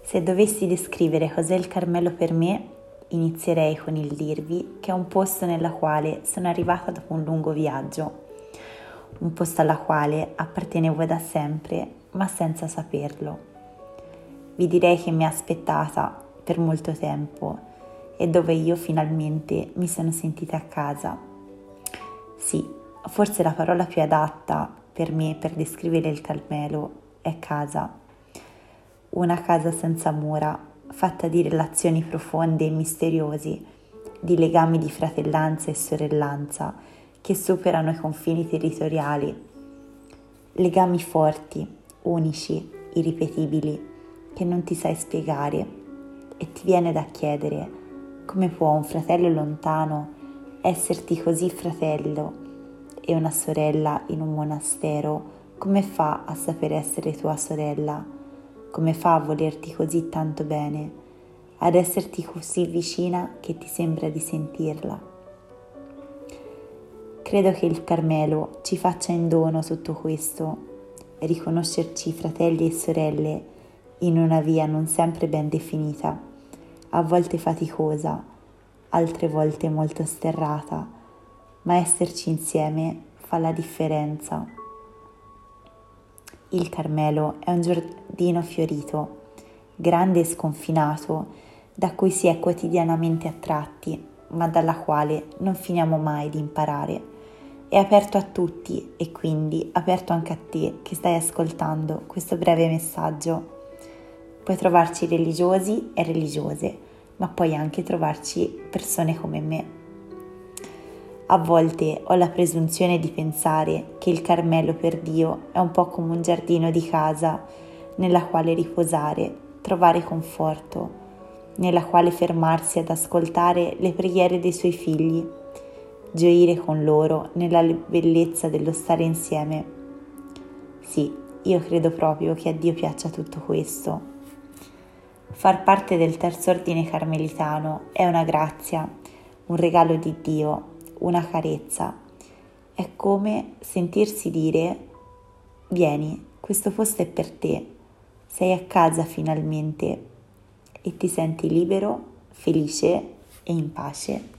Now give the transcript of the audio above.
Se dovessi descrivere cos'è il Carmelo per me, inizierei con il dirvi che è un posto nella quale sono arrivata dopo un lungo viaggio, un posto alla quale appartenevo da sempre, ma senza saperlo. Vi direi che mi ha aspettata per molto tempo e dove io finalmente mi sono sentita a casa. Sì, forse la parola più adatta per me per descrivere il Carmelo è casa. Una casa senza mura, fatta di relazioni profonde e misteriosi, di legami di fratellanza e sorellanza che superano i confini territoriali. Legami forti, unici, irripetibili, che non ti sai spiegare e ti viene da chiedere come può un fratello lontano esserti così fratello e una sorella in un monastero come fa a saper essere tua sorella? Come fa a volerti così tanto bene, ad esserti così vicina che ti sembra di sentirla? Credo che il Carmelo ci faccia in dono tutto questo, riconoscerci fratelli e sorelle in una via non sempre ben definita, a volte faticosa, altre volte molto sterrata, ma esserci insieme fa la differenza. Il Carmelo è un giardino fiorito, grande e sconfinato, da cui si è quotidianamente attratti, ma dalla quale non finiamo mai di imparare. È aperto a tutti e quindi aperto anche a te che stai ascoltando questo breve messaggio. Puoi trovarci religiosi e religiose, ma puoi anche trovarci persone come me. A volte ho la presunzione di pensare che il Carmelo per Dio è un po' come un giardino di casa nella quale riposare, trovare conforto, nella quale fermarsi ad ascoltare le preghiere dei suoi figli, gioire con loro nella bellezza dello stare insieme. Sì, io credo proprio che a Dio piaccia tutto questo. Far parte del terzo ordine carmelitano è una grazia, un regalo di Dio, una carezza. È come sentirsi dire: vieni, questo posto è per te, sei a casa finalmente e ti senti libero, felice e in pace.